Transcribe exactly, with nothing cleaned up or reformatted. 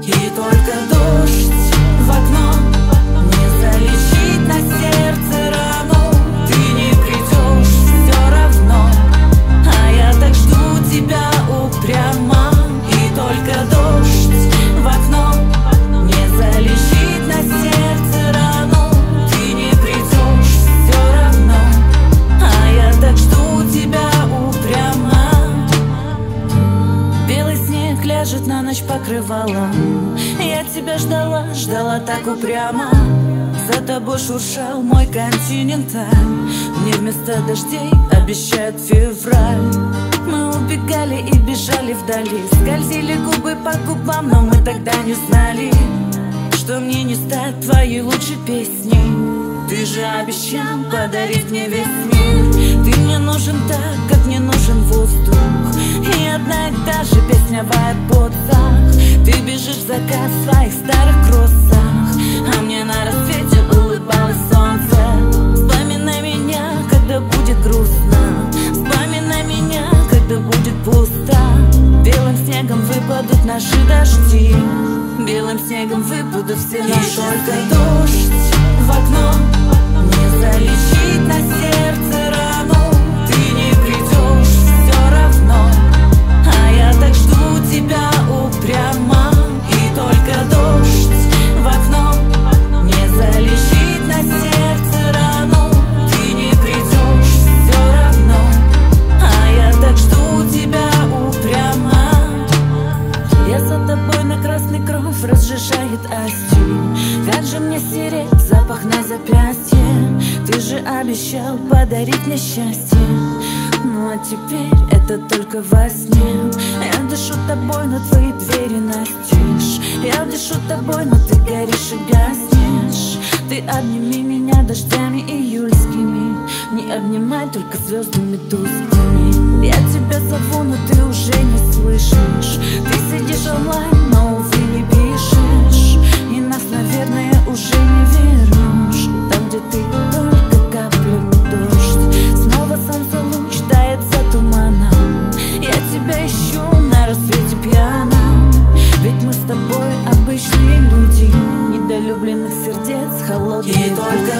И только дождь в окно не залечит на сердце рану. Ты не придешь все равно, а я так жду тебя упрямо. И только дождь в окно не залечит на сердце рану. Ты не придешь все равно, а я так жду тебя упрямо. Белый снег ляжет на ночь покрывалом. Я тебя ждала, ждала так упрямо. За тобой шуршал мой континенталь. Мне вместо дождей обещают февраль. Мы убегали и бежали вдали, скользили губы по губам, но мы тогда не знали, что мне не стать твоей лучшей песней. Ты же обещал подарить мне весь мир. Ты мне нужен так, как мне нужен воздух. И одна и та же песня в айподсах. Ты бежишь в закат в своих старых кроссах, а мне на рассвете улыбалось солнце. Вспоминай меня, когда будет грустно. Вспоминай меня, когда будет пусто. Белым снегом выпадут наши дожди. Белым снегом выпадут все наши. И только дождь в окно не залечит на сердце рану. Ты не придешь все равно, а я так жду тебя упрямо. И только дождь в окно не залечит на сердце рану. Ты не придешь все равно, а я так жду тебя упрямо. Я за тобой на красный кровь разжижает асти. Как же мне стереть запах на запястье? Ты же обещал подарить мне счастье. Ну а теперь это только во сне. Я дышу тобой, но твои двери настежь. Я дышу тобой, но ты горишь и гаснешь. Ты обними меня дождями июльскими. Не обнимай только звездами тусклыми. Я тебя зову, но ты уже не слышишь. Ты сидишь онлайн, но увы не пишешь. И нас, наверное, уже не вернешь. Там, где ты только капля дождь. Снова солнце луч тает за туманом. Я тебя ищу на рассвете пьяном. Ведь мы с тобой обычные люди, недолюбленных сердец, холодные. И только